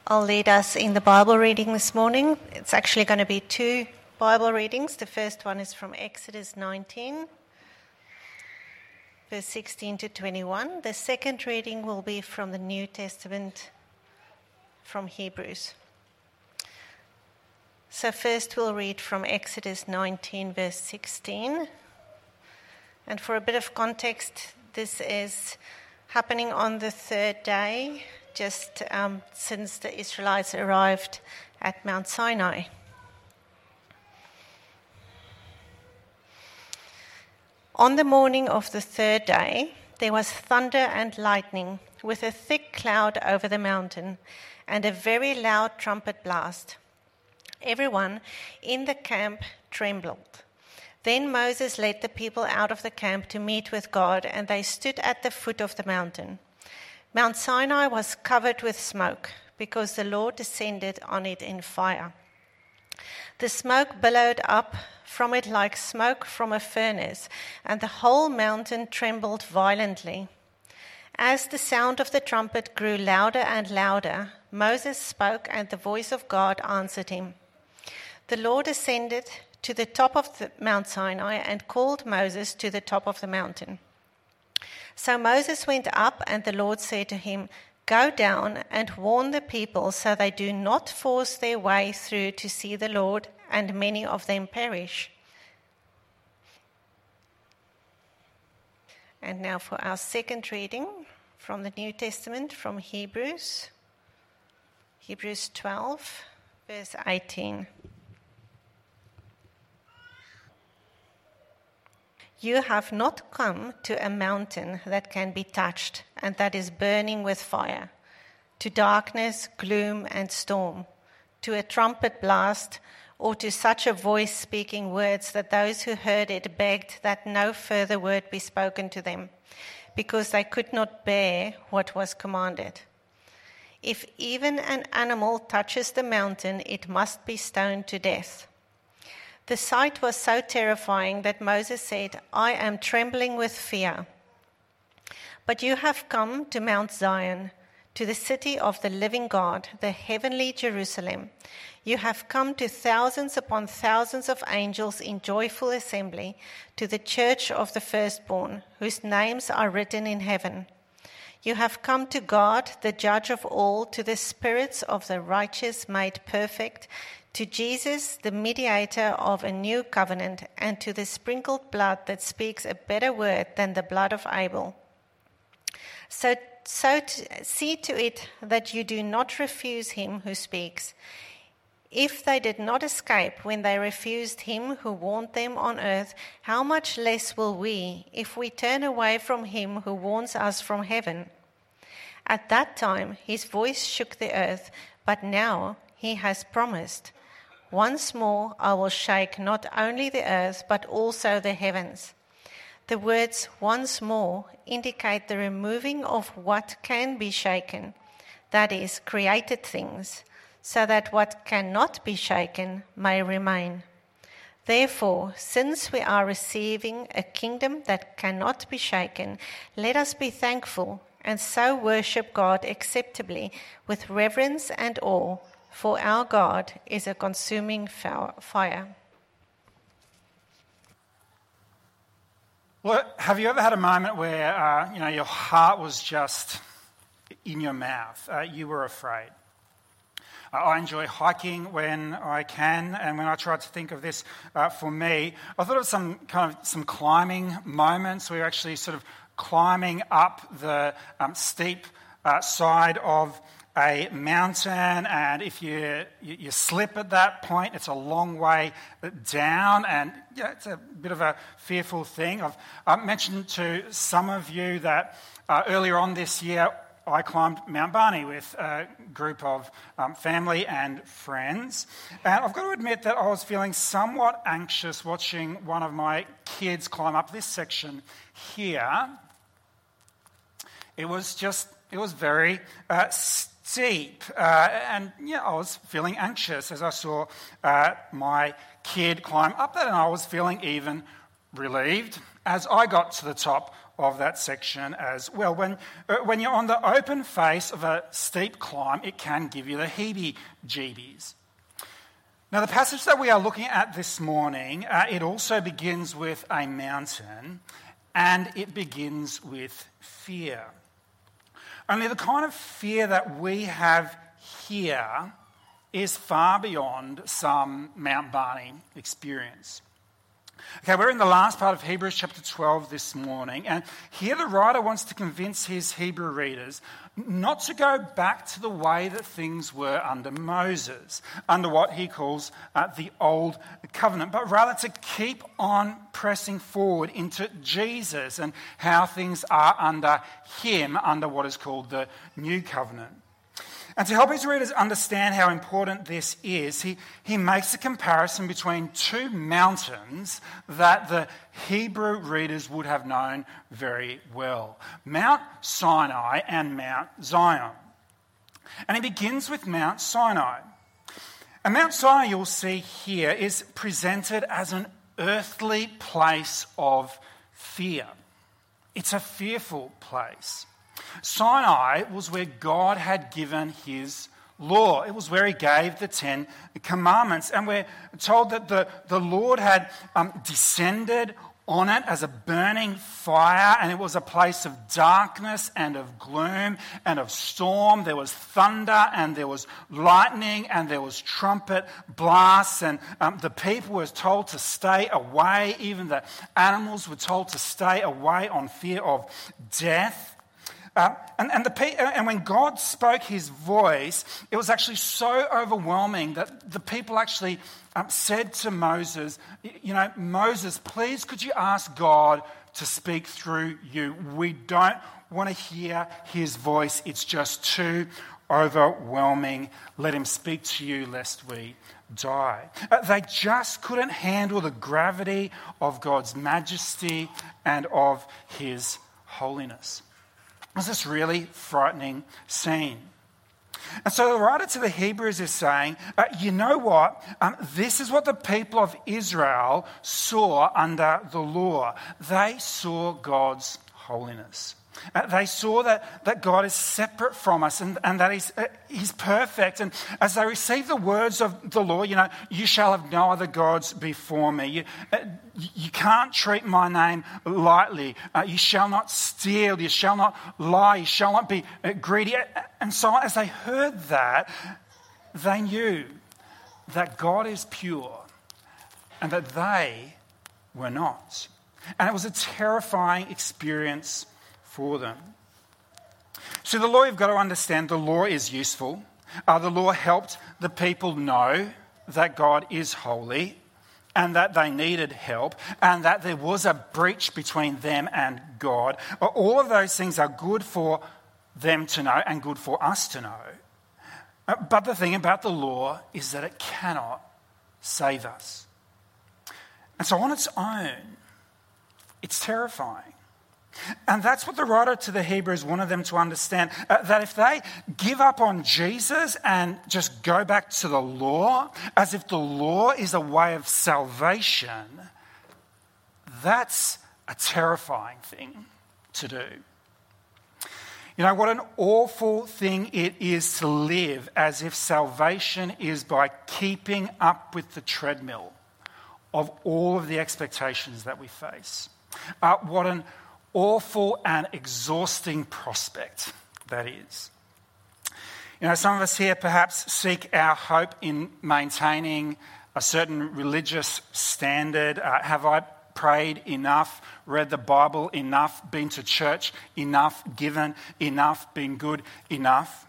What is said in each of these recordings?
I'll lead us in the Bible reading this morning. It's actually going to be two Bible readings. The first one is from Exodus 19, verse 16 to 21. The second reading will be from the New Testament, from Hebrews. So first we'll read from Exodus 19, verse 16. And for a bit of context, this is happening on the third day, just since the Israelites arrived at Mount Sinai. On the morning of the third day, there was thunder and lightning, with a thick cloud over the mountain, and a very loud trumpet blast. Everyone in the camp trembled. Then Moses led the people out of the camp to meet with God, and they stood at the foot of the mountain. Mount Sinai was covered with smoke, because the Lord descended on it in fire. The smoke billowed up from it like smoke from a furnace, and the whole mountain trembled violently. As the sound of the trumpet grew louder and louder, Moses spoke, and the voice of God answered him. The Lord ascended to the top of Mount Sinai and called Moses to the top of the mountain. So Moses went up, and the Lord said to him, "Go down and warn the people so they do not force their way through to see the Lord, and many of them perish." And now for our second reading from the New Testament, from Hebrews 12, verse 18. You have not come to a mountain that can be touched and that is burning with fire, to darkness, gloom, and storm, to a trumpet blast, or to such a voice speaking words that those who heard it begged that no further word be spoken to them, because they could not bear what was commanded. If even an animal touches the mountain, it must be stoned to death. The sight was so terrifying that Moses said, "I am trembling with fear." But you have come to Mount Zion, to the city of the living God, the heavenly Jerusalem. You have come to thousands upon thousands of angels in joyful assembly, to the church of the firstborn, whose names are written in heaven. You have come to God, the judge of all, to the spirits of the righteous made perfect, to Jesus, the mediator of a new covenant, and to the sprinkled blood that speaks a better word than the blood of Abel. So see to it that you do not refuse him who speaks. If they did not escape when they refused him who warned them on earth, how much less will we, if we turn away from him who warns us from heaven? At that time his voice shook the earth, but now he has promised, "Once more I will shake not only the earth, but also the heavens." The words "once more" indicate the removing of what can be shaken, that is, created things, so that what cannot be shaken may remain. Therefore, since we are receiving a kingdom that cannot be shaken, let us be thankful and so worship God acceptably with reverence and awe, for our God is a consuming fire. Well, have you ever had a moment where your heart was just in your mouth? You were afraid. I enjoy hiking when I can, and when I tried to think of this for me, I thought of some climbing moments where you're actually sort of climbing up the steep side of a mountain, and if you slip at that point, it's a long way down, and it's a bit of a fearful thing. I've mentioned to some of you that earlier on this year I climbed Mount Barney with a group of family and friends, and I've got to admit that I was feeling somewhat anxious watching one of my kids climb up this section here. It was very steep, and I was feeling anxious as I saw my kid climb up that, and I was feeling even relieved as I got to the top of that section as well. When you're on the open face of a steep climb, it can give you the heebie-jeebies. Now, the passage that we are looking at this morning, it also begins with a mountain, and it begins with fear. Only the kind of fear that we have here is far beyond some Mount Barney experience. Okay, we're in the last part of Hebrews chapter 12 this morning, and here the writer wants to convince his Hebrew readers not to go back to the way that things were under Moses, under what he calls the Old Covenant, but rather to keep on pressing forward into Jesus and how things are under him, under what is called the New Covenant. And to help his readers understand how important this is, he makes a comparison between two mountains that the Hebrew readers would have known very well: Mount Sinai and Mount Zion. And he begins with Mount Sinai. And Mount Sinai, you'll see here, is presented as an earthly place of fear. It's a fearful place. Sinai was where God had given his law. It was where he gave the 10 Commandments. And we're told that the Lord had descended on it as a burning fire, and it was a place of darkness and of gloom and of storm. There was thunder and there was lightning and there was trumpet blasts, and the people were told to stay away. Even the animals were told to stay away on fear of death. And when God spoke his voice, it was actually so overwhelming that the people actually said to Moses, Moses, please could you ask God to speak through you? We don't want to hear his voice. It's just too overwhelming. Let him speak to you lest we die. They just couldn't handle the gravity of God's majesty and of his holiness. It was this really frightening scene. And so the writer to the Hebrews is saying, you know what? This is what the people of Israel saw under the law. They saw God's holiness. They saw that God is separate from us and that he's perfect. And as they received the words of the law, you shall have no other gods before me. You can't treat my name lightly. You shall not steal. You shall not lie. You shall not be greedy. And so as they heard that, they knew that God is pure and that they were not. And it was a terrifying experience for them. So the law, you've got to understand, the law is useful. The law helped the people know that God is holy and that they needed help and that there was a breach between them and God. All of those things are good for them to know and good for us to know. But the thing about the law is that it cannot save us. And so on its own, it's terrifying. And that's what the writer to the Hebrews wanted them to understand, that if they give up on Jesus and just go back to the law, as if the law is a way of salvation, that's a terrifying thing to do. What an awful thing it is to live as if salvation is by keeping up with the treadmill of all of the expectations that we face. What an awful and exhausting prospect that is. Some of us here perhaps seek our hope in maintaining a certain religious standard. Have I prayed enough, read the Bible enough, been to church enough, given enough, been good enough?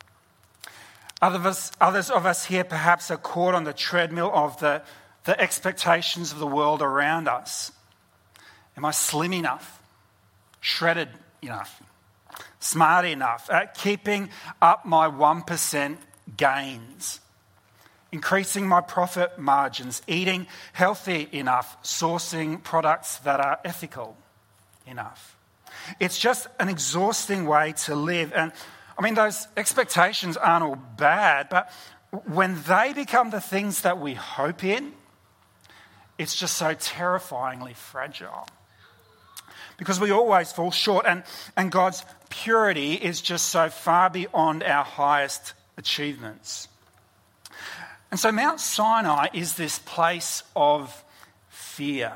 Others of us here perhaps are caught on the treadmill of the expectations of the world around us. Am I slim enough? Shredded enough? Smart enough? Keeping up my 1% gains? Increasing my profit margins? Eating healthy enough? Sourcing products that are ethical enough? It's just an exhausting way to live. And those expectations aren't all bad, but when they become the things that we hope in, it's just so terrifyingly fragile. because we always fall short, and God's purity is just so far beyond our highest achievements. And so Mount Sinai is this place of fear.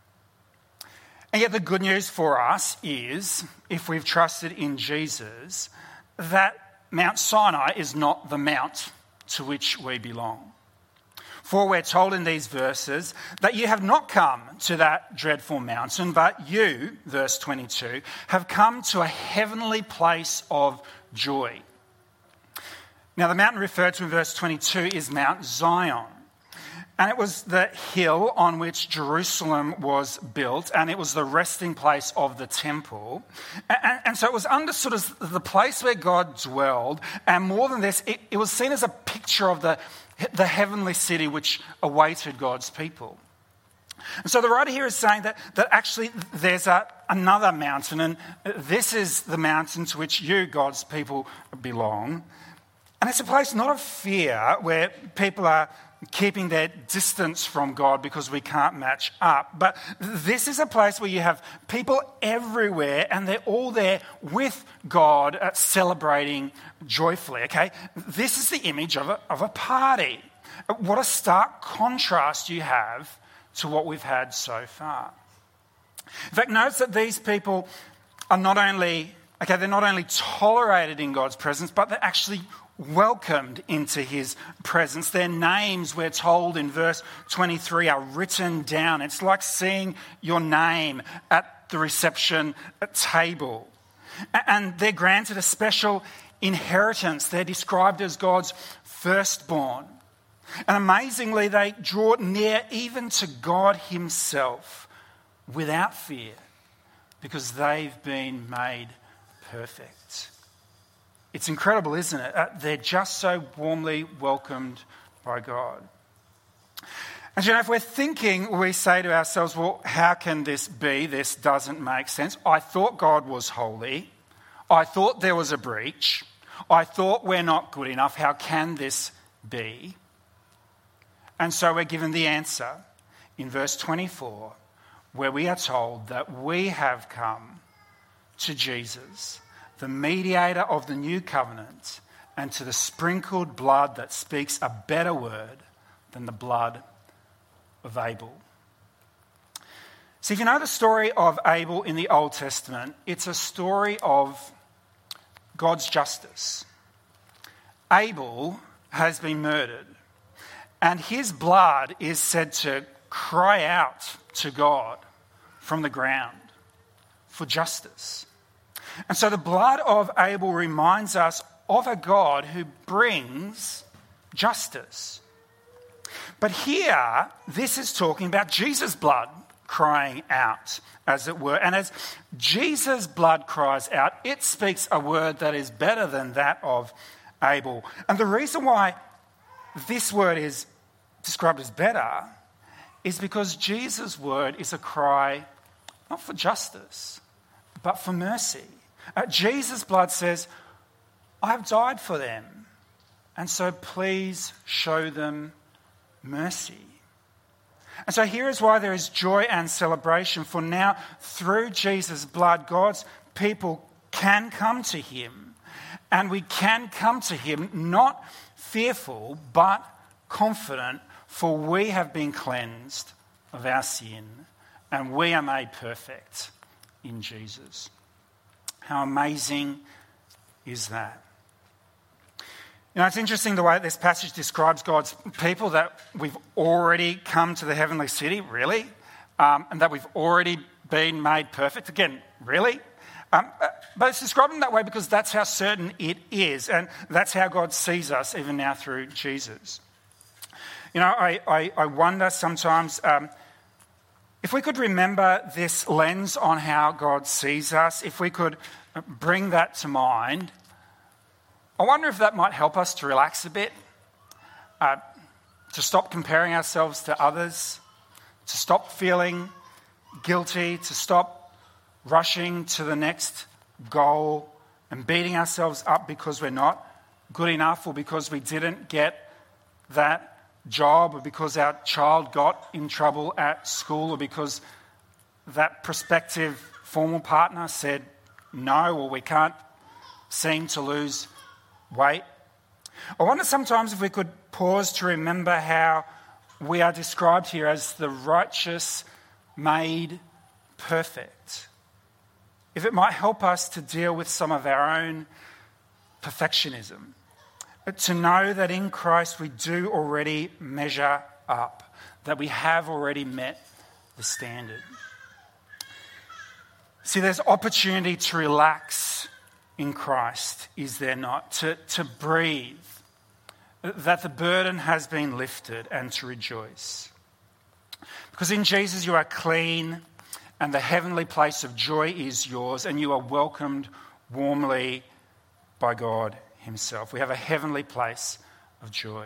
And yet the good news for us is, if we've trusted in Jesus, that Mount Sinai is not the mount to which we belong. For we're told in these verses that you have not come to that dreadful mountain, but you, verse 22, have come to a heavenly place of joy. Now, the mountain referred to in verse 22 is Mount Zion. And it was the hill on which Jerusalem was built, and it was the resting place of the temple. And so it was understood as the place where God dwelled. And more than this, it was seen as a picture of the heavenly city which awaited God's people. And so the writer here is saying that actually there's another mountain, and this is the mountain to which you, God's people, belong. And it's a place not of fear where people are keeping their distance from God because we can't match up. But this is a place where you have people everywhere and they're all there with God celebrating joyfully, okay? This is the image of a party. What a stark contrast you have to what we've had so far. In fact, notice that these people are they're not only tolerated in God's presence, but they're actually welcomed into his presence. Their names, we're told in verse 23, are written down. It's like seeing your name at the reception table. And they're granted a special inheritance. They're described as God's firstborn. And amazingly, they draw near even to God himself without fear because they've been made perfect. It's incredible, isn't it? They're just so warmly welcomed by God. And if we're thinking, we say to ourselves, well, how can this be? This doesn't make sense. I thought God was holy. I thought there was a breach. I thought we're not good enough. How can this be? And so we're given the answer in verse 24, where we are told that we have come to Jesus, the mediator of the new covenant, and to the sprinkled blood that speaks a better word than the blood of Abel. See, if you know the story of Abel in the Old Testament, it's a story of God's justice. Abel has been murdered, and his blood is said to cry out to God from the ground for justice. And so the blood of Abel reminds us of a God who brings justice. But here, this is talking about Jesus' blood crying out, as it were. And as Jesus' blood cries out, it speaks a word that is better than that of Abel. And the reason why this word is described as better is because Jesus' word is a cry not for justice, but for mercy. Jesus' blood says, I have died for them, and so please show them mercy. And so here is why there is joy and celebration, for now, through Jesus' blood, God's people can come to him, and we can come to him not fearful, but confident, for we have been cleansed of our sin, and we are made perfect in Jesus. How amazing is that? You know, it's interesting the way this passage describes God's people, that we've already come to the heavenly city, really, and that we've already been made perfect. Again, really? But it's described in that way because that's how certain it is, and that's how God sees us even now through Jesus. You know, I wonder sometimes if we could remember this lens on how God sees us, if we could bring that to mind, I wonder if that might help us to relax a bit, to stop comparing ourselves to others, to stop feeling guilty, to stop rushing to the next goal and beating ourselves up because we're not good enough, or because we didn't get that job, or because our child got in trouble at school, or because that prospective formal partner said no, or we can't seem to lose weight. I wonder sometimes if we could pause to remember how we are described here as the righteous made perfect. If it might help us to deal with some of our own perfectionism, to know that in Christ we do already measure up, that we have already met the standard. See, there's opportunity to relax in Christ, is there not? To breathe, that the burden has been lifted, and to rejoice. Because in Jesus you are clean, and the heavenly place of joy is yours, and you are welcomed warmly by God himself. We have a heavenly place of joy.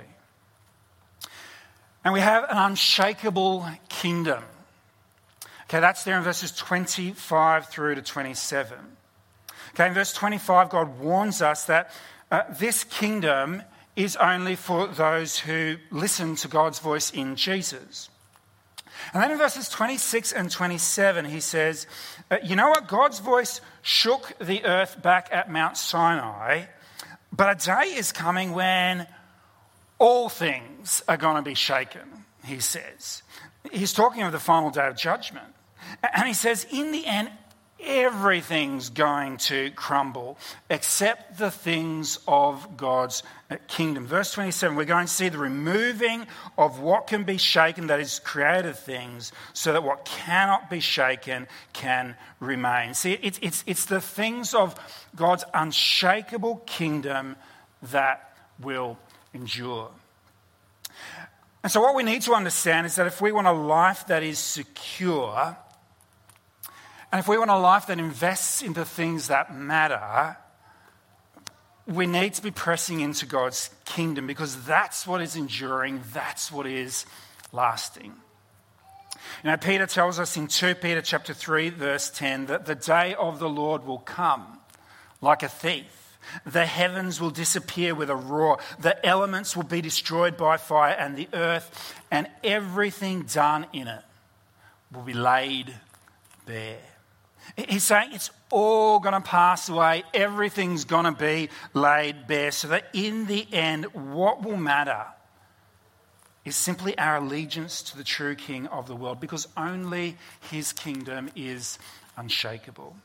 And we have an unshakable kingdom. Okay, that's there in verses 25 through to 27. Okay, in verse 25, God warns us that this kingdom is only for those who listen to God's voice in Jesus. And then in verses 26 and 27, he says, you know what? God's voice shook the earth back at Mount Sinai, but a day is coming when all things are going to be shaken, he says. He's talking of the final day of judgment. And he says, in the end, everything's going to crumble except the things of God's kingdom. Verse 27, we're going to see the removing of what can be shaken, that is created things, so that what cannot be shaken can remain. See, it's the things of God's unshakable kingdom that will endure. And so what we need to understand is that if we want a life that is secure, and if we want a life that invests in the things that matter, we need to be pressing into God's kingdom, because that's what is enduring, that's what is lasting. You know, Peter tells us in 2 Peter chapter 3, verse 10, that the day of the Lord will come like a thief. The heavens will disappear with a roar. The elements will be destroyed by fire, and the earth and everything done in it will be laid bare. He's saying it's all going to pass away. Everything's going to be laid bare, so that in the end, what will matter is simply our allegiance to the true King of the world, because only his kingdom is unshakable.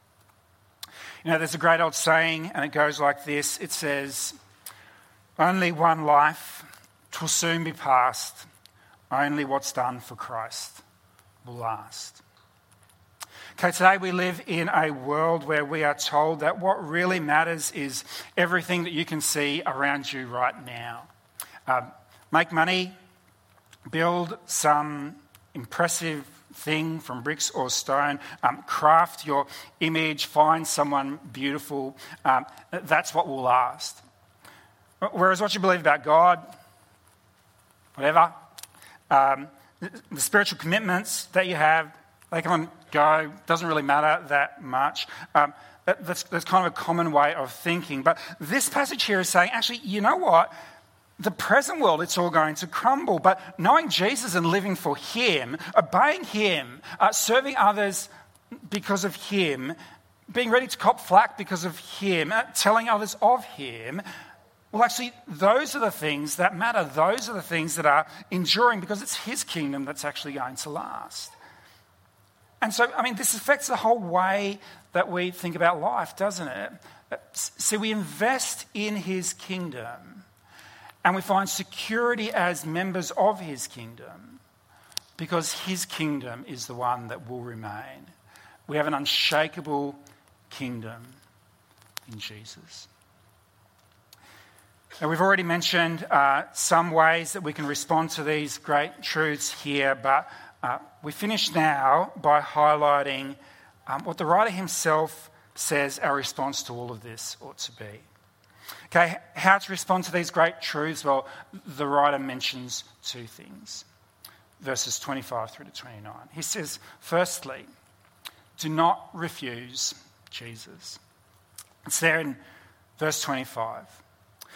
You know, there's a great old saying, and it goes like this. It says, only one life, 'twill soon be past. Only what's done for Christ will last. Okay, today we live in a world where we are told that what really matters is everything that you can see around you right now. Make money, build some impressive thing from bricks or stone, craft your image, find someone beautiful. That's what will last. Whereas what you believe about God, whatever, the spiritual commitments that you have, they come and go, doesn't really matter that much. That's kind of a common way of thinking. But this passage here is saying, actually, you know what? The present world, it's all going to crumble. But knowing Jesus and living for him, obeying him, serving others because of him, being ready to cop flack because of him, telling others of him, well, actually, those are the things that matter. Those are the things that are enduring, because it's his kingdom that's actually going to last. And so, I mean, this affects the whole way that we think about life, doesn't it? See, we invest in his kingdom, and we find security as members of his kingdom, because his kingdom is the one that will remain. We have an unshakable kingdom in Jesus. Now, we've already mentioned some ways that we can respond to these great truths here, but we finish now by highlighting what the writer himself says our response to all of this ought to be. Okay, how to respond to these great truths? Well, the writer mentions two things. Verses 25 through to 29. He says, firstly, do not refuse Jesus. It's there in verse 25.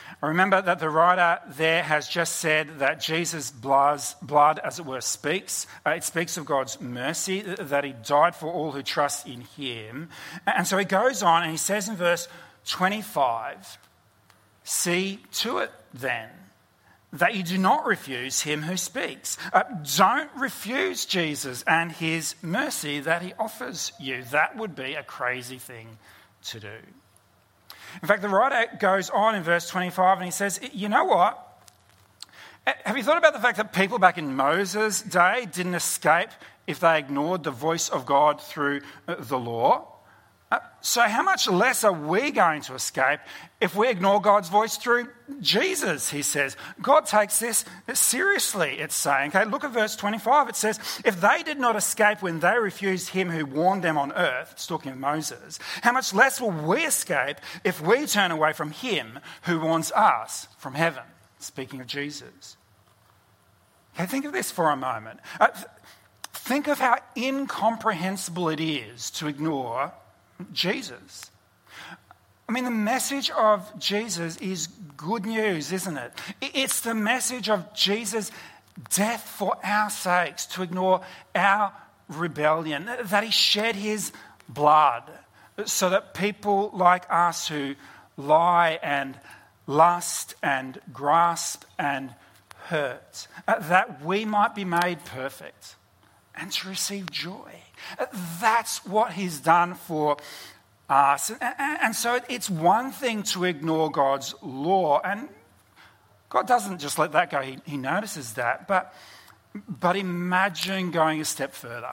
Remember that the writer there has just said that Jesus' blood, as it were, speaks. It speaks of God's mercy, that he died for all who trust in him. And so he goes on and he says in verse 25, "See to it then that you do not refuse him who speaks." Don't refuse Jesus and his mercy that he offers you. That would be a crazy thing to do. In fact, the writer goes on in verse 25 and he says, you know what? Have you thought about the fact that people back in Moses' day didn't escape if they ignored the voice of God through the law? So how much less are we going to escape if we ignore God's voice through Jesus, he says. God takes this seriously, it's saying. Okay, look at verse 25. It says, if they did not escape when they refused him who warned them on earth, it's talking of Moses, how much less will we escape if we turn away from him who warns us from heaven, speaking of Jesus. Okay, think of this for a moment. Think of how incomprehensible it is to ignore Jesus. I mean, the message of Jesus is good news, isn't it? It's the message of Jesus' death for our sakes, to ignore our rebellion, that he shed his blood so that people like us who lie and lust and grasp and hurt, that we might be made perfect and to receive joy. That's what he's done for us. And so it's one thing to ignore God's law, and God doesn't just let that go. He notices that. But imagine going a step further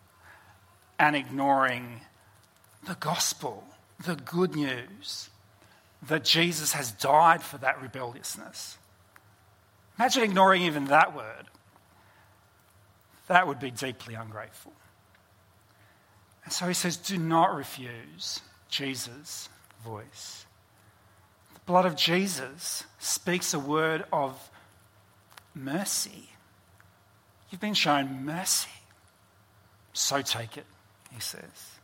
and ignoring the gospel, the good news that Jesus has died for that rebelliousness. Imagine ignoring even that word. That would be deeply ungrateful. And so he says, do not refuse Jesus' voice. The blood of Jesus speaks a word of mercy. You've been shown mercy, so take it, he says.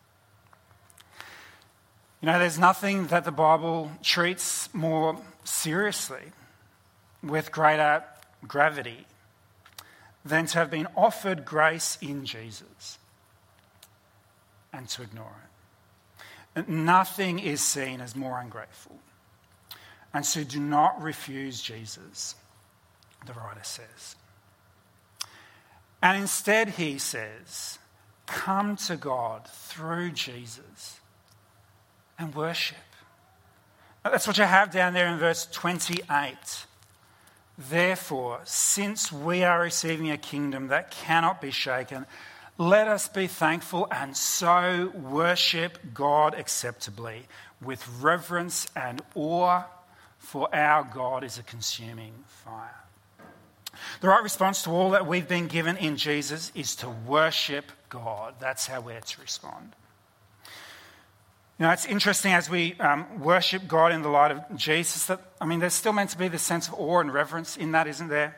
You know, there's nothing that the Bible treats more seriously, with greater gravity, than to have been offered grace in Jesus and to ignore it. Nothing is seen as more ungrateful. And so do not refuse Jesus, the writer says. And instead, he says, come to God through Jesus and worship. That's what you have down there in verse 28. Therefore, since we are receiving a kingdom that cannot be shaken, let us be thankful and so worship God acceptably with reverence and awe, for our God is a consuming fire. The right response to all that we've been given in Jesus is to worship God. That's how we're to respond. You know, it's interesting as we worship God in the light of Jesus that, there's still meant to be this sense of awe and reverence in that, isn't there?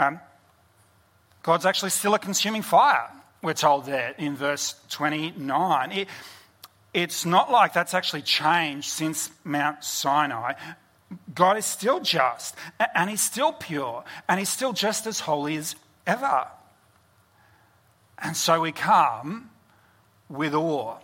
God's actually still a consuming fire, we're told there in verse 29. It's not like that's actually changed since Mount Sinai. God is still just, and he's still pure, and he's still just as holy as ever. And so we come with awe.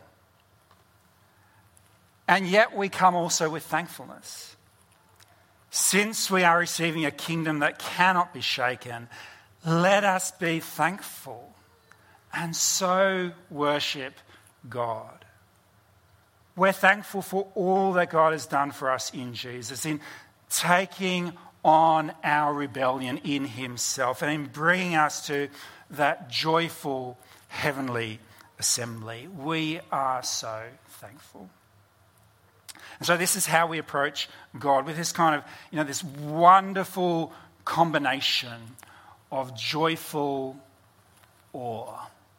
And yet we come also with thankfulness. Since we are receiving a kingdom that cannot be shaken, let us be thankful and so worship God. We're thankful for all that God has done for us in Jesus, in taking on our rebellion in himself and in bringing us to that joyful heavenly assembly. We are so thankful. And so this is how we approach God, with this kind of, this wonderful combination of joyful awe.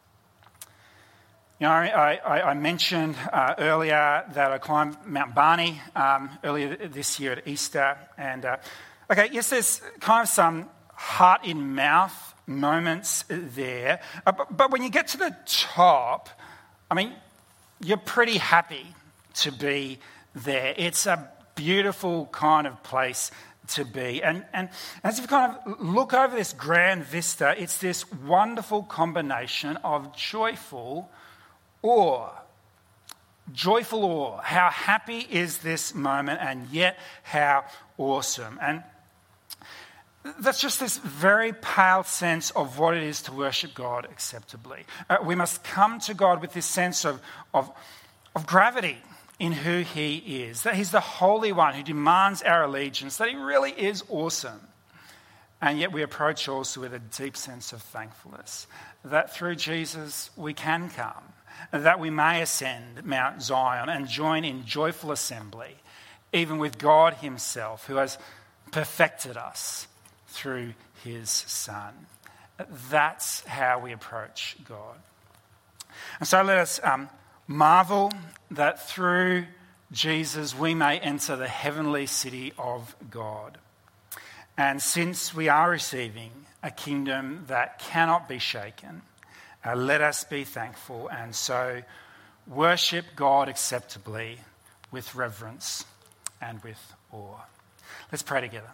I mentioned earlier that I climbed Mount Barney earlier this year at Easter. And, yes, there's kind of some heart-in-mouth moments there. But when you get to the top, you're pretty happy to be there. It's a beautiful kind of place to be. And as we kind of look over this grand vista, it's this wonderful combination of joyful awe. Joyful awe. How happy is this moment, and yet how awesome. And that's just this very pale sense of what it is to worship God acceptably. We must come to God with this sense of gravity in who he is, that he's the Holy One who demands our allegiance, that he really is awesome. And yet we approach also with a deep sense of thankfulness, that through Jesus we can come, that we may ascend Mount Zion and join in joyful assembly, even with God himself, who has perfected us through his Son. That's how we approach God. And so let us marvel that through Jesus we may enter the heavenly city of God. And since we are receiving a kingdom that cannot be shaken, let us be thankful and so worship God acceptably with reverence and with awe. Let's pray together.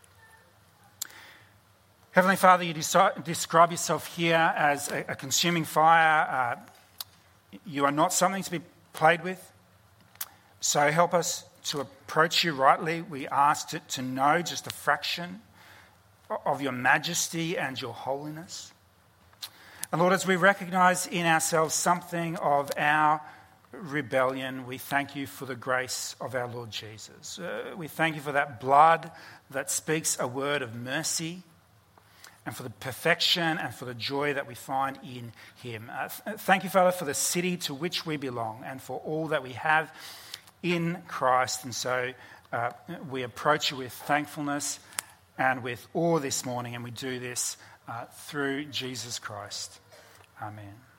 Heavenly Father, you describe yourself here as a consuming fire. You are not something to be played with. So help us to approach you rightly. We ask to know just a fraction of your majesty and your holiness. And Lord, as we recognise in ourselves something of our rebellion, we thank you for the grace of our Lord Jesus. We thank you for that blood that speaks a word of mercy, and for the perfection and for the joy that we find in him. Thank you, Father, for the city to which we belong and for all that we have in Christ. And so we approach you with thankfulness and with awe this morning, and we do this through Jesus Christ. Amen.